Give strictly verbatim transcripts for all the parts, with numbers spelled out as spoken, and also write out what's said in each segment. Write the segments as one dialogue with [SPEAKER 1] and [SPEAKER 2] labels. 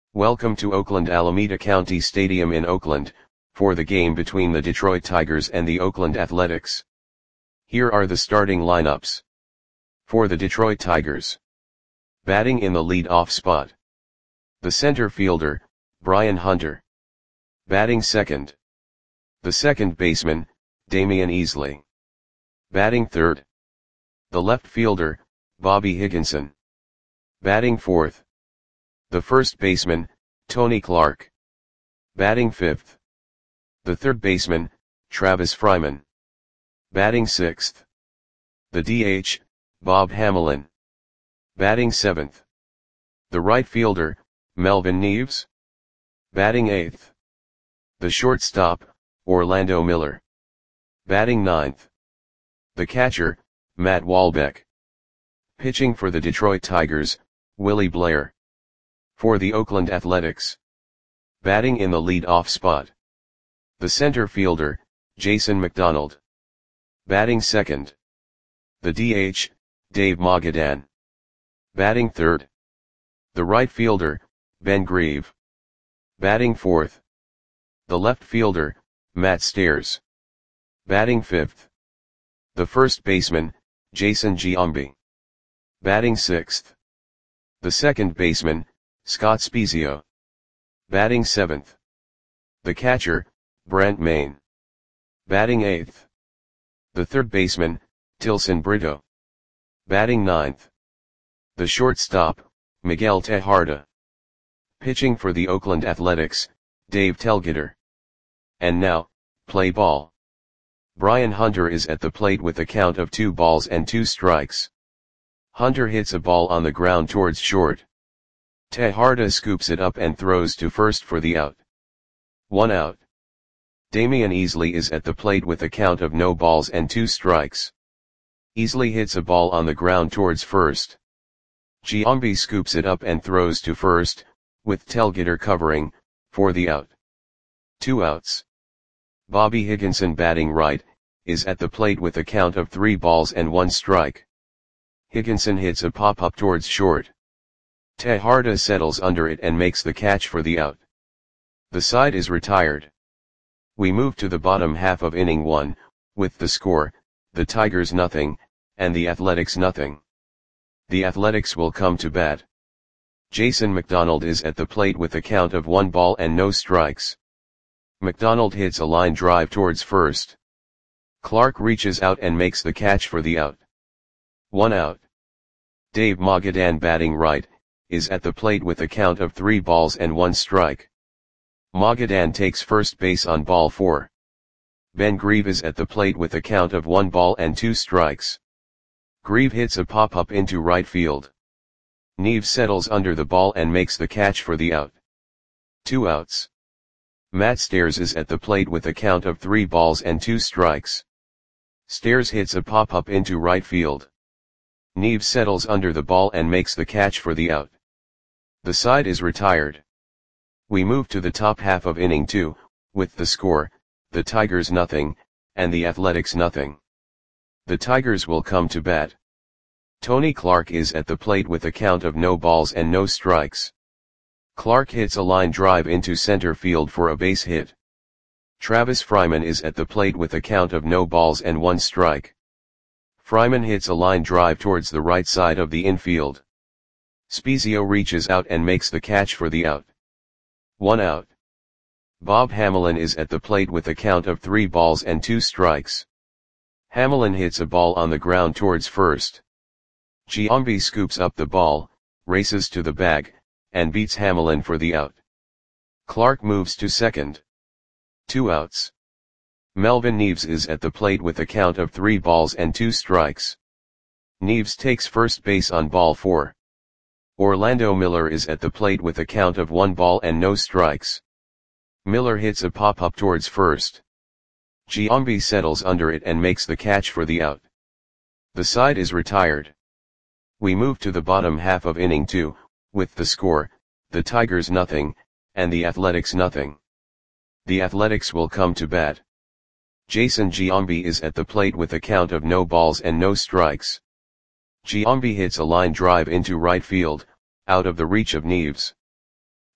[SPEAKER 1] Welcome to Oakland Alameda County Stadium in Oakland, for the game between the Detroit Tigers and the Oakland Athletics. Here are the starting lineups. For the Detroit Tigers. Batting in the lead-off spot. The center fielder, Brian Hunter. Batting second. The second baseman, Damian Easley. Batting third. The left fielder, Bobby Higginson. Batting fourth. The first baseman, Tony Clark. Batting fifth. The third baseman, Travis Fryman. Batting sixth. The D H, Bob Hamelin. Batting seventh. The right fielder, Melvin Neves. Batting eighth. The shortstop, Orlando Miller. Batting ninth. The catcher, Matt Walbeck. Pitching for the Detroit Tigers, Willie Blair. For the Oakland Athletics. Batting in the lead-off spot. The center fielder, Jason McDonald. Batting second. The D H, Dave Magadan. Batting third. The right fielder, Ben Grieve. Batting fourth. The left fielder, Matt Stairs. Batting fifth. The first baseman, Jason Giambi. Batting sixth. The second baseman, Scott Spiezio. Batting seventh. The catcher, Brent Main. Batting eighth. The third baseman, Tilson Brito. Batting ninth. The shortstop, Miguel Tejada. Pitching for the Oakland Athletics, Dave Telgeter. And now, play ball. Brian Hunter is at the plate with a count of two balls and two strikes. Hunter hits a ball on the ground towards short. Tejada scoops it up and throws to first for the out. One out. Damian Easley is at the plate with a count of no balls and two strikes. Easley hits a ball on the ground towards first. Giambi scoops it up and throws to first, with Telgeter covering, for the out. Two outs. Bobby Higginson, batting right, is at the plate with a count of three balls and one strike. Higginson hits a pop-up towards short. Tejada settles under it and makes the catch for the out. The side is retired. We move to the bottom half of inning one, with the score, the Tigers nothing, and the Athletics nothing. The Athletics will come to bat. Jason McDonald is at the plate with a count of one ball and no strikes. McDonald hits a line drive towards first. Clark reaches out and makes the catch for the out. One out. Dave Magadan, batting right, is at the plate with a count of three balls and one strike. Magadan takes first base on ball four. Ben Grieve is at the plate with a count of one ball and two strikes. Grieve hits a pop-up into right field. Neves settles under the ball and makes the catch for the out. Two outs. Matt Stairs is at the plate with a count of three balls and two strikes. Stairs hits a pop-up into right field. Neves settles under the ball and makes the catch for the out. The side is retired. We move to the top half of inning two, with the score, the Tigers nothing, and the Athletics nothing. The Tigers will come to bat. Tony Clark is at the plate with a count of no balls and no strikes. Clark hits a line drive into center field for a base hit. Travis Fryman is at the plate with a count of no balls and one strike. Fryman hits a line drive towards the right side of the infield. Spiezio reaches out and makes the catch for the out. One out. Bob Hamelin is at the plate with a count of three balls and two strikes. Hamelin hits a ball on the ground towards first. Giambi scoops up the ball, races to the bag, and beats Hamelin for the out. Clark moves to second. Two outs. Melvin Neves is at the plate with a count of three balls and two strikes. Neves takes first base on ball four. Orlando Miller is at the plate with a count of one ball and no strikes. Miller hits a pop-up towards first. Giambi settles under it and makes the catch for the out. The side is retired. We move to the bottom half of inning two, with the score, the Tigers nothing, and the Athletics nothing. The Athletics will come to bat. Jason Giambi is at the plate with a count of no balls and no strikes. Giambi hits a line drive into right field, out of the reach of Neves.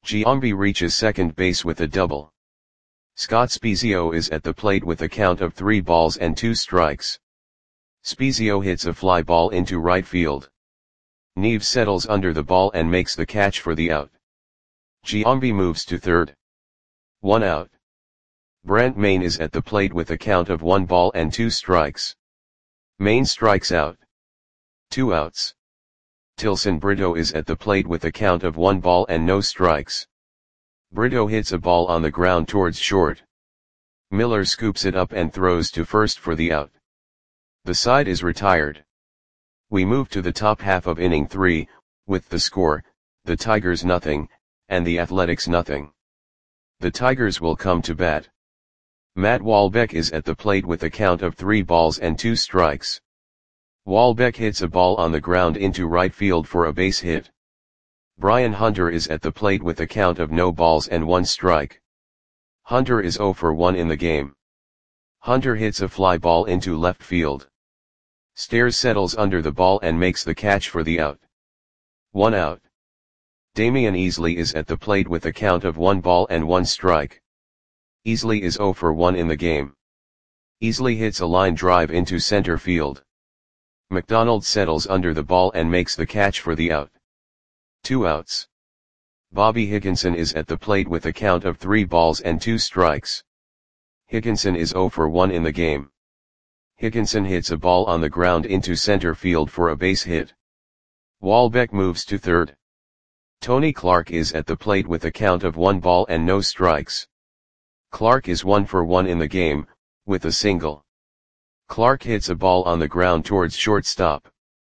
[SPEAKER 1] Giambi reaches second base with a double. Scott Spiezio is at the plate with a count of three balls and two strikes. Spiezio hits a fly ball into right field. Neves settles under the ball and makes the catch for the out. Giambi moves to third. One out. Brent Mayne is at the plate with a count of one ball and two strikes. Mayne strikes out. Two outs. Tilson Brito is at the plate with a count of one ball and no strikes. Brito hits a ball on the ground towards short. Miller scoops it up and throws to first for the out. The side is retired. We move to the top half of inning three, with the score, the Tigers nothing, and the Athletics nothing. The Tigers will come to bat. Matt Walbeck is at the plate with a count of three balls and two strikes. Walbeck hits a ball on the ground into right field for a base hit. Brian Hunter is at the plate with a count of no balls and one strike. Hunter is zero for one in the game. Hunter hits a fly ball into left field. Stairs settles under the ball and makes the catch for the out. One out. Damian Easley is at the plate with a count of one ball and one strike. Easley is zero for one in the game. Easley hits a line drive into center field. McDonald settles under the ball and makes the catch for the out. Two outs. Bobby Higginson is at the plate with a count of three balls and two strikes. Higginson is zero for one in the game. Higginson hits a ball on the ground into center field for a base hit. Walbeck moves to third. Tony Clark is at the plate with a count of one ball and no strikes. Clark is one for one in the game, with a single. Clark hits a ball on the ground towards shortstop.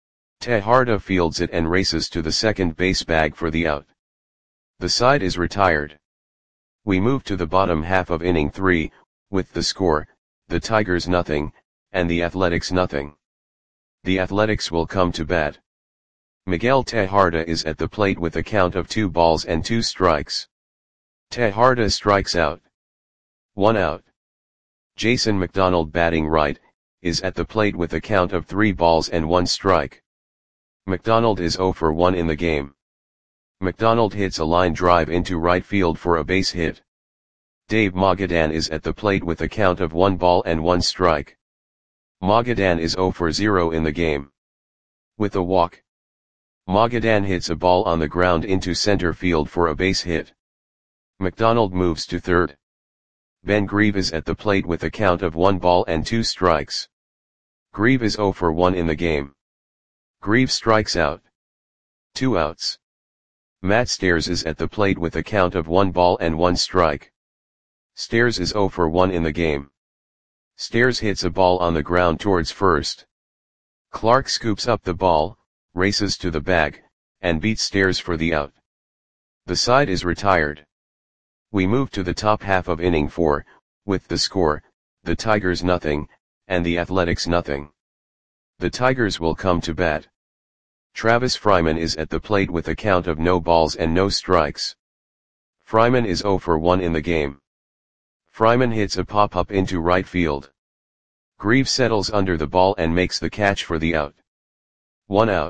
[SPEAKER 1] Tejada fields it and races to the second base bag for the out. The side is retired. We move to the bottom half of inning three, with the score, the Tigers nothing, and the Athletics nothing. The Athletics will come to bat. Miguel Tejada is at the plate with a count of two balls and two strikes. Tejada strikes out. One out. Jason McDonald, batting right, is at the plate with a count of three balls and one strike. McDonald is zero for one in the game. McDonald hits a line drive into right field for a base hit. Dave Magadan is at the plate with a count of one ball and one strike. Magadan is zero for zero in the game. With a walk. Magadan hits a ball on the ground into center field for a base hit. McDonald moves to third. Ben Grieve is at the plate with a count of one ball and two strikes. Grieve is zero for one in the game. Grieve strikes out. Two outs. Matt Stairs is at the plate with a count of one ball and one strike. Stairs is zero for one in the game. Stairs hits a ball on the ground towards first. Clark scoops up the ball, races to the bag, and beats Stairs for the out. The side is retired. We move to the top half of inning four, with the score, the Tigers nothing, and the Athletics nothing. The Tigers will come to bat. Travis Fryman is at the plate with a count of no balls and no strikes. Fryman is zero for one in the game. Fryman hits a pop-up into right field. Grieve settles under the ball and makes the catch for the out. One out.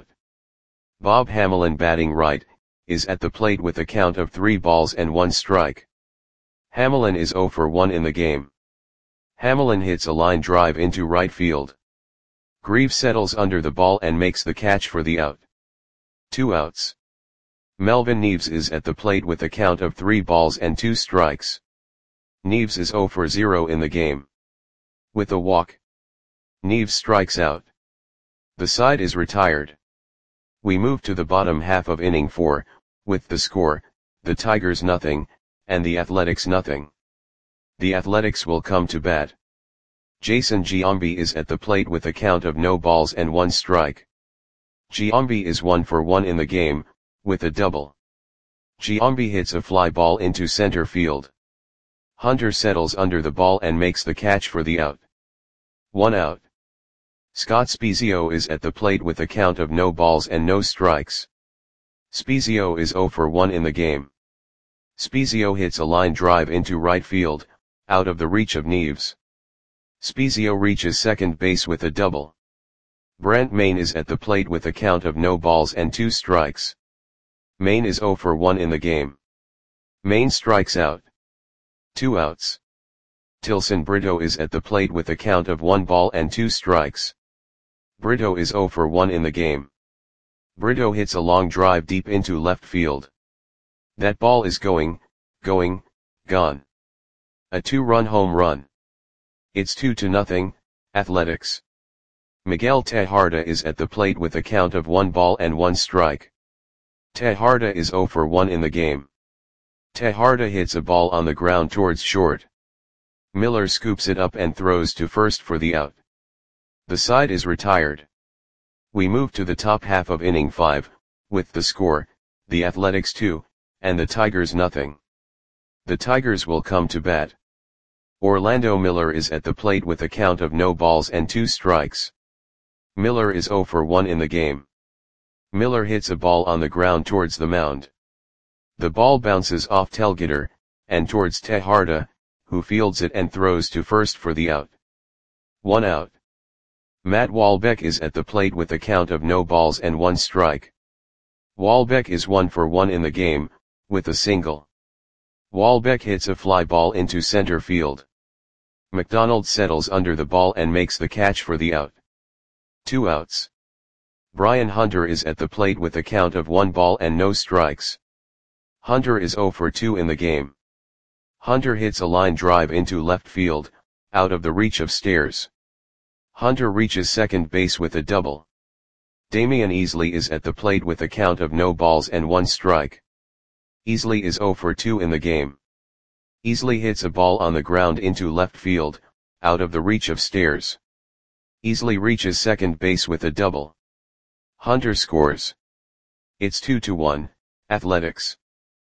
[SPEAKER 1] Bob Hamelin, batting right, is at the plate with a count of three balls and one strike. Hamelin is zero for one in the game. Hamelin hits a line drive into right field. Grieve settles under the ball and makes the catch for the out. Two outs. Melvin Neves is at the plate with a count of three balls and two strikes. Neves is zero for zero in the game. With a walk. Neves strikes out. The side is retired. We move to the bottom half of inning four, with the score, the Tigers nothing, and the Athletics nothing. The Athletics will come to bat. Jason Giambi is at the plate with a count of no balls and one strike. Giambi is one for one in the game, with a double. Giambi hits a fly ball into center field. Hunter settles under the ball and makes the catch for the out. One out. Scott Spiezio is at the plate with a count of no balls and no strikes. Spiezio is zero for one in the game. Spiezio hits a line drive into right field, out of the reach of Neves. Spiezio reaches second base with a double. Brent Mayne is at the plate with a count of no balls and two strikes. Mayne is zero for one in the game. Main strikes out. Two outs. Tilson Brito is at the plate with a count of one ball and two strikes. Brito is zero for one in the game. Brito hits a long drive deep into left field. That ball is going, going, gone. A two-run home run. It's two to nothing, Athletics. Miguel Tejada is at the plate with a count of one ball and one strike. Tejada is zero for one in the game. Tejada hits a ball on the ground towards short. Miller scoops it up and throws to first for the out. The side is retired. We move to the top half of inning five, with the score, the Athletics two, and the Tigers nothing. The Tigers will come to bat. Orlando Miller is at the plate with a count of no balls and two strikes. Miller is zero for one in the game. Miller hits a ball on the ground towards the mound. The ball bounces off Telgeter, and towards Tejada, who fields it and throws to first for the out. One out. Matt Walbeck is at the plate with a count of no balls and one strike. Walbeck is one for one in the game, with a single. Walbeck hits a fly ball into center field. McDonald settles under the ball and makes the catch for the out. Two outs. Brian Hunter is at the plate with a count of one ball and no strikes. Hunter is zero for two in the game. Hunter hits a line drive into left field, out of the reach of Stairs. Hunter reaches second base with a double. Damian Easley is at the plate with a count of no balls and one strike. Easley is zero for two in the game. Easley hits a ball on the ground into left field, out of the reach of Stairs. Easley reaches second base with a double. Hunter scores. It's two to one, Athletics.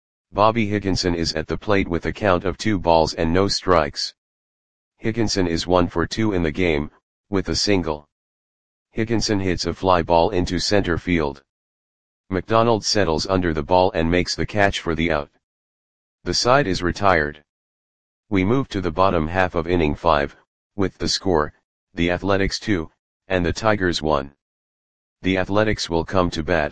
[SPEAKER 1] Bobby Higginson is at the plate with a count of two balls and no strikes. Higginson is one for two in the game, with a single. Higginson hits a fly ball into center field. McDonald settles under the ball and makes the catch for the out. The side is retired. We move to the bottom half of inning five, with the score, the Athletics two, and the Tigers one. The Athletics will come to bat.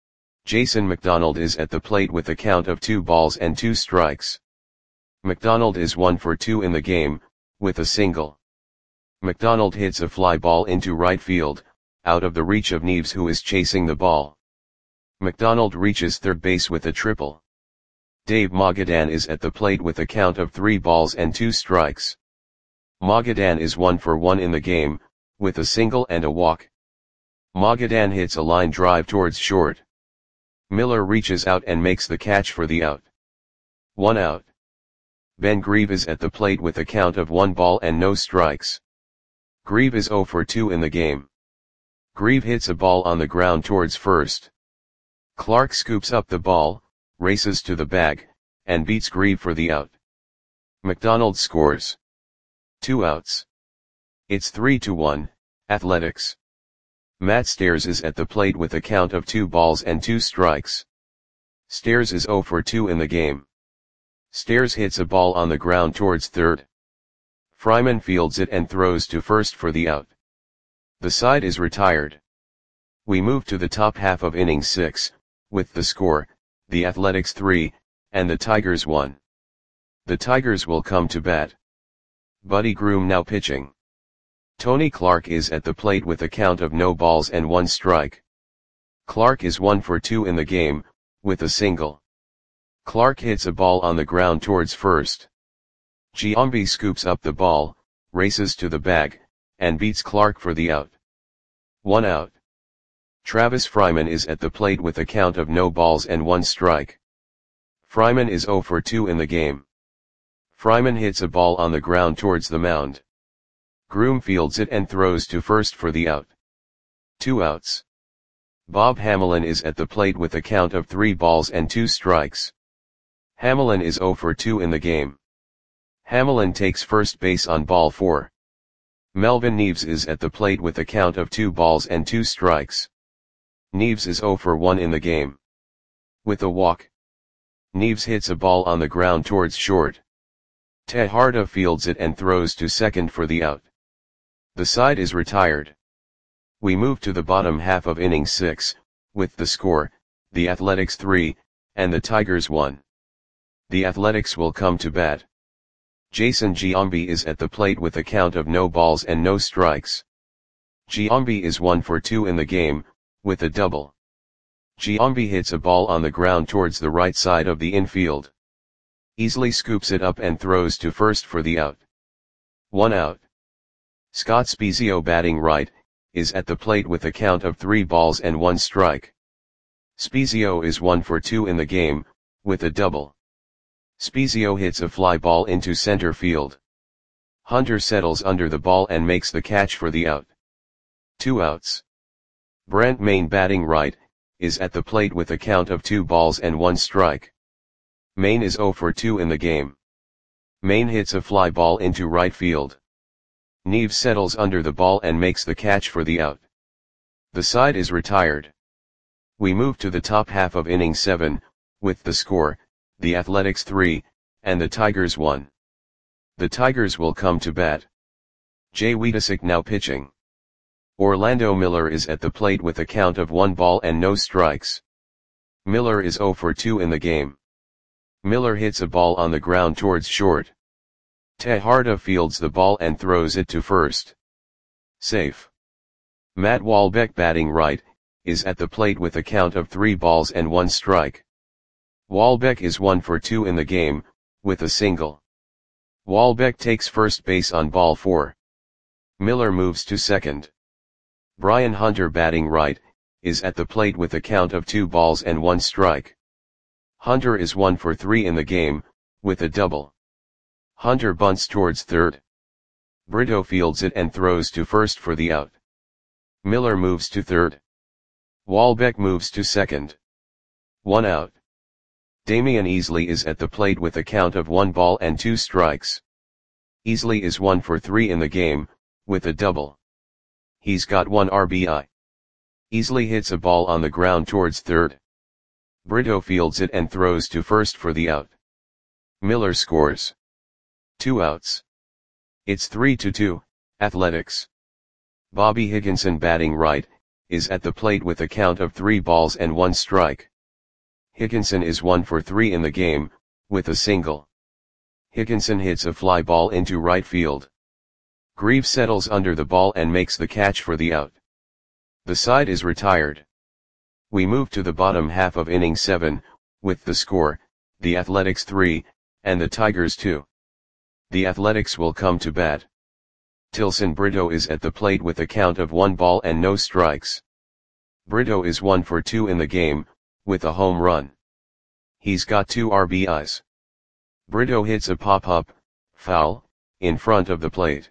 [SPEAKER 1] Jason McDonald is at the plate with a count of two balls and two strikes. McDonald is one for two in the game, with a single. McDonald hits a fly ball into right field, out of the reach of Neves, who is chasing the ball. McDonald reaches third base with a triple. Dave Magadan is at the plate with a count of three balls and two strikes. Magadan is one for one in the game, with a single and a walk. Magadan hits a line drive towards short. Miller reaches out and makes the catch for the out. One out. Ben Grieve is at the plate with a count of one ball and no strikes. Grieve is zero for two in the game. Grieve hits a ball on the ground towards first. Clark scoops up the ball, races to the bag, and beats Grieve for the out. McDonald scores. Two outs. It's three to one, Athletics. Matt Stairs is at the plate with a count of two balls and two strikes. Stairs is zero for two in the game. Stairs hits a ball on the ground towards third. Fryman fields it and throws to first for the out. The side is retired. We move to the top half of inning six, with the score, the Athletics three, and the Tigers one. The Tigers will come to bat. Buddy Groom now pitching. Tony Clark is at the plate with a count of no balls and one strike. Clark is one for two in the game, with a single. Clark hits a ball on the ground towards first. Giambi scoops up the ball, races to the bag, and beats Clark for the out. One out. Travis Fryman is at the plate with a count of no balls and one strike. Fryman is zero for two in the game. Fryman hits a ball on the ground towards the mound. Groom fields it and throws to first for the out. Two outs. Bob Hamelin is at the plate with a count of three balls and two strikes. Hamelin is zero for two in the game. Hamelin takes first base on ball four. Melvin Neves is at the plate with a count of two balls and two strikes. Neves is zero for one in the game. With a walk. Neves hits a ball on the ground towards short. Tejada fields it and throws to second for the out. The side is retired. We move to the bottom half of inning six, with the score, the Athletics three, and the Tigers one. The Athletics will come to bat. Jason Giambi is at the plate with a count of no balls and no strikes. Giambi is one for two in the game, with a double. Giambi hits a ball on the ground towards the right side of the infield. Easily scoops it up and throws to first for the out. One out. Scott Spiezio, batting right, is at the plate with a count of three balls and one strike. Spiezio is one for two in the game, with a double. Spiezio hits a fly ball into center field. Hunter settles under the ball and makes the catch for the out. Two outs. Brent Mayne, batting right, is at the plate with a count of two balls and one strike. Mayne is zero for two in the game. Mayne hits a fly ball into right field. Neves settles under the ball and makes the catch for the out. The side is retired. We move to the top half of inning seven, with the score, the Athletics three, and the Tigers one. The Tigers will come to bat. Jay Wiedesick now pitching. Orlando Miller is at the plate with a count of one ball and no strikes. Miller is zero for two in the game. Miller hits a ball on the ground towards short. Tejada fields the ball and throws it to first. Safe. Matt Walbeck, batting right, is at the plate with a count of three balls and one strike. Walbeck is one for two in the game, with a single. Walbeck takes first base on ball four. Miller moves to second. Brian Hunter, batting right, is at the plate with a count of two balls and one strike. Hunter is one for three in the game, with a double. Hunter bunts towards third. Brito fields it and throws to first for the out. Miller moves to third. Walbeck moves to second. One out. Damian Easley is at the plate with a count of one ball and two strikes. Easley is one for three in the game, with a double. He's got one R B I. Easley hits a ball on the ground towards third. Brito fields it and throws to first for the out. Miller scores. Two outs. It's three to two, Athletics. Bobby Higginson, batting right, is at the plate with a count of three balls and one strike. Higginson is one for three in the game, with a single. Higginson hits a fly ball into right field. Greaves settles under the ball and makes the catch for the out. The side is retired. We move to the bottom half of inning seven, with the score, the Athletics three, and the Tigers two. The Athletics will come to bat. Tilson Brito is at the plate with a count of one ball and no strikes. Brito is one for two in the game, with a home run. He's got two R B Is. Brito hits a pop-up, foul, in front of the plate.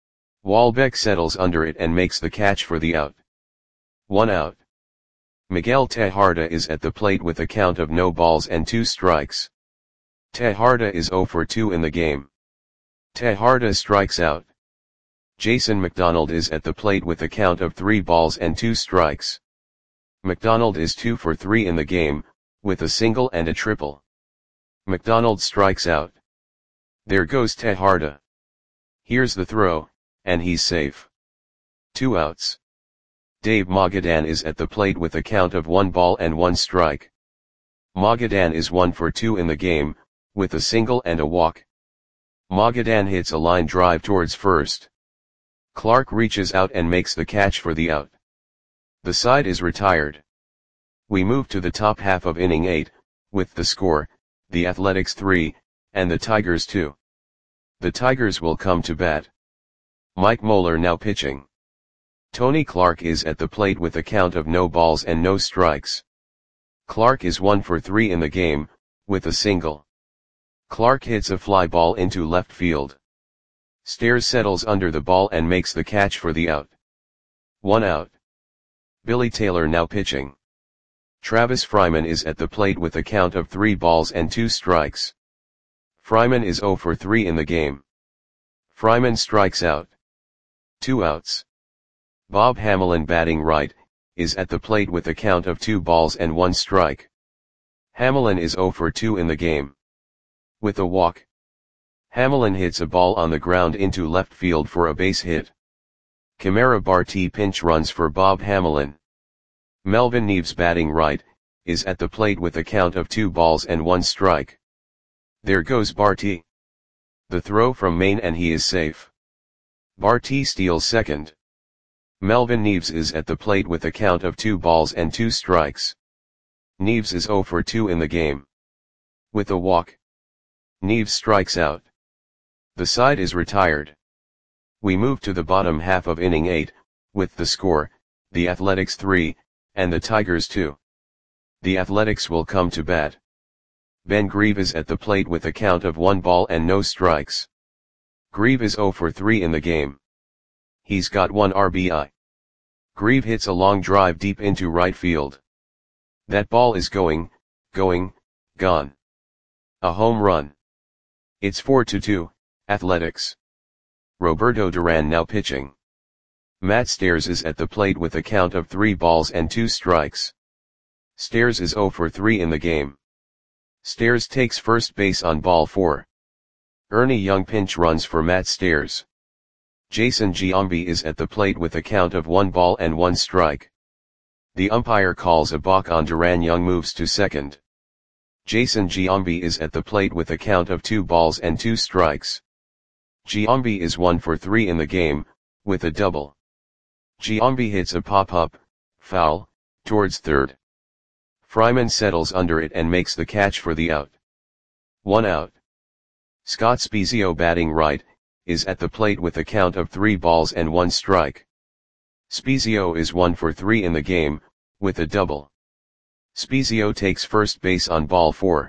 [SPEAKER 1] Walbeck settles under it and makes the catch for the out. One out. Miguel Tejada is at the plate with a count of no balls and two strikes. Tejada is zero for two in the game. Tejada strikes out. Jason McDonald is at the plate with a count of three balls and two strikes. McDonald is two for three in the game, with a single and a triple. McDonald strikes out. There goes Tejada. Here's the throw, and he's safe. Two outs. Dave Magadan is at the plate with a count of one ball and one strike. Magadan is one for two in the game, with a single and a walk. Magadan hits a line drive towards first. Clark reaches out and makes the catch for the out. The side is retired. We move to the top half of inning eight, with the score, the Athletics three, and the Tigers two. The Tigers will come to bat. Mike Moeller now pitching. Tony Clark is at the plate with a count of no balls and no strikes. Clark is one for three in the game, with a single. Clark hits a fly ball into left field. Stairs settles under the ball and makes the catch for the out. One out. Billy Taylor now pitching. Travis Fryman is at the plate with a count of three balls and two strikes. Fryman is zero for three in the game. Fryman strikes out. Two outs. Bob Hamelin, batting right, is at the plate with a count of two balls and one strike. Hamelin is zero for two in the game. With a walk. Hamelin hits a ball on the ground into left field for a base hit. Kamara Barti pinch runs for Bob Hamelin. Melvin Neves, batting right, is at the plate with a count of two balls and one strike. There goes Barty. The throw from Maine and he is safe. Barty steals second. Melvin Neves is at the plate with a count of two balls and two strikes. Neves is zero for two in the game. With a walk, Neves strikes out. The side is retired. We move to the bottom half of inning eight, with the score, the Athletics three, and the Tigers two. The Athletics will come to bat. Ben Grieve is at the plate with a count of one ball and no strikes. Grieve is zero for three in the game. He's got one R B I. Grieve hits a long drive deep into right field. That ball is going, going, gone. A home run. It's four to two, Athletics. Roberto Duran now pitching. Matt Stairs is at the plate with a count of three balls and two strikes. Stairs is zero for three in the game. Stairs takes first base on ball four. Ernie Young pinch runs for Matt Stairs. Jason Giambi is at the plate with a count of one ball and one strike. The umpire calls a balk on Duran. Young moves to second. Jason Giambi is at the plate with a count of two balls and two strikes. Giambi is one for three in the game, with a double. Giambi hits a pop-up, foul, towards third. Fryman settles under it and makes the catch for the out. One out. Scott Spiezio, batting right, is at the plate with a count of three balls and one strike. Spiezio is one for three in the game, with a double. Spiezio takes first base on ball four.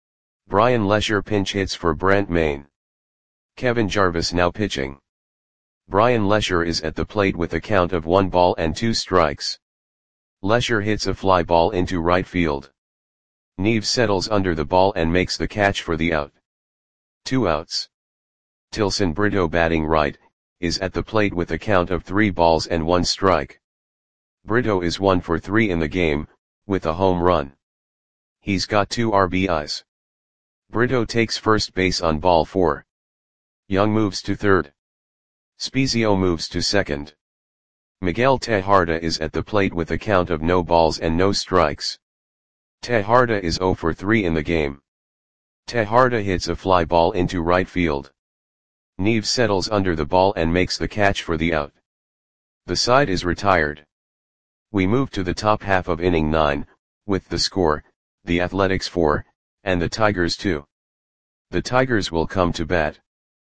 [SPEAKER 1] Brian Lesher pinch hits for Brent Maine. Kevin Jarvis now pitching. Brian Lesher is at the plate with a count of one ball and two strikes. Lesher hits a fly ball into right field. Neves settles under the ball and makes the catch for the out. Two outs. Tilson Brito, batting right, is at the plate with a count of three balls and one strike. Brito is one for three in the game, with a home run. He's got two R B Is. Brito takes first base on ball four. Young moves to third. Spiezio moves to second. Miguel Tejada is at the plate with a count of no balls and no strikes. Tejada is zero for three in the game. Tejada hits a fly ball into right field. Neves settles under the ball and makes the catch for the out. The side is retired. We move to the top half of inning nine, with the score, the Athletics four, and the Tigers two. The Tigers will come to bat.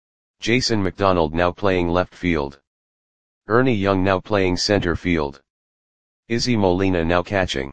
[SPEAKER 1] Jason McDonald now playing left field. Ernie Young now playing center field. Izzy Molina now catching.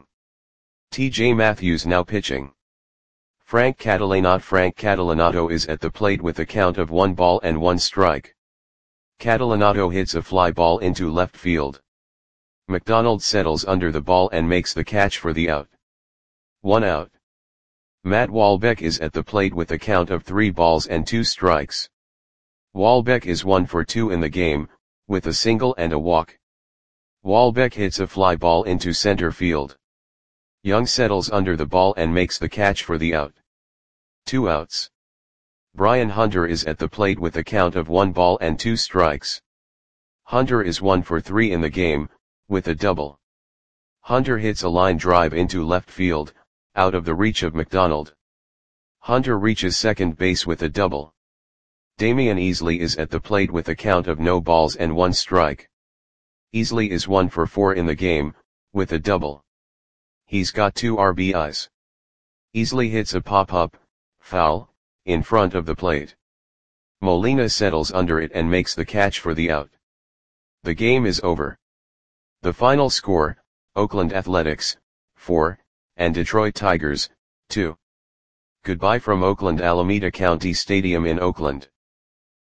[SPEAKER 1] T J Matthews now pitching. Frank Catalanotto Frank Catalanotto is at the plate with a count of one ball and one strike. Catalanotto hits a fly ball into left field. McDonald settles under the ball and makes the catch for the out. One out. Matt Walbeck is at the plate with a count of three balls and two strikes. Walbeck is one for two in the game, with a single and a walk. Walbeck hits a fly ball into center field. Young settles under the ball and makes the catch for the out. Two outs. Brian Hunter is at the plate with a count of one ball and two strikes. Hunter is one for three in the game, with a double. Hunter hits a line drive into left field, out of the reach of McDonald. Hunter reaches second base with a double. Damian Easley is at the plate with a count of no balls and one strike. Easley is one for four in the game, with a double. He's got two R B Is. Easley hits a pop-up, foul, in front of the plate. Molina settles under it and makes the catch for the out. The game is over. The final score, Oakland Athletics, four, and Detroit Tigers, two. Goodbye from Oakland Alameda County Stadium in Oakland.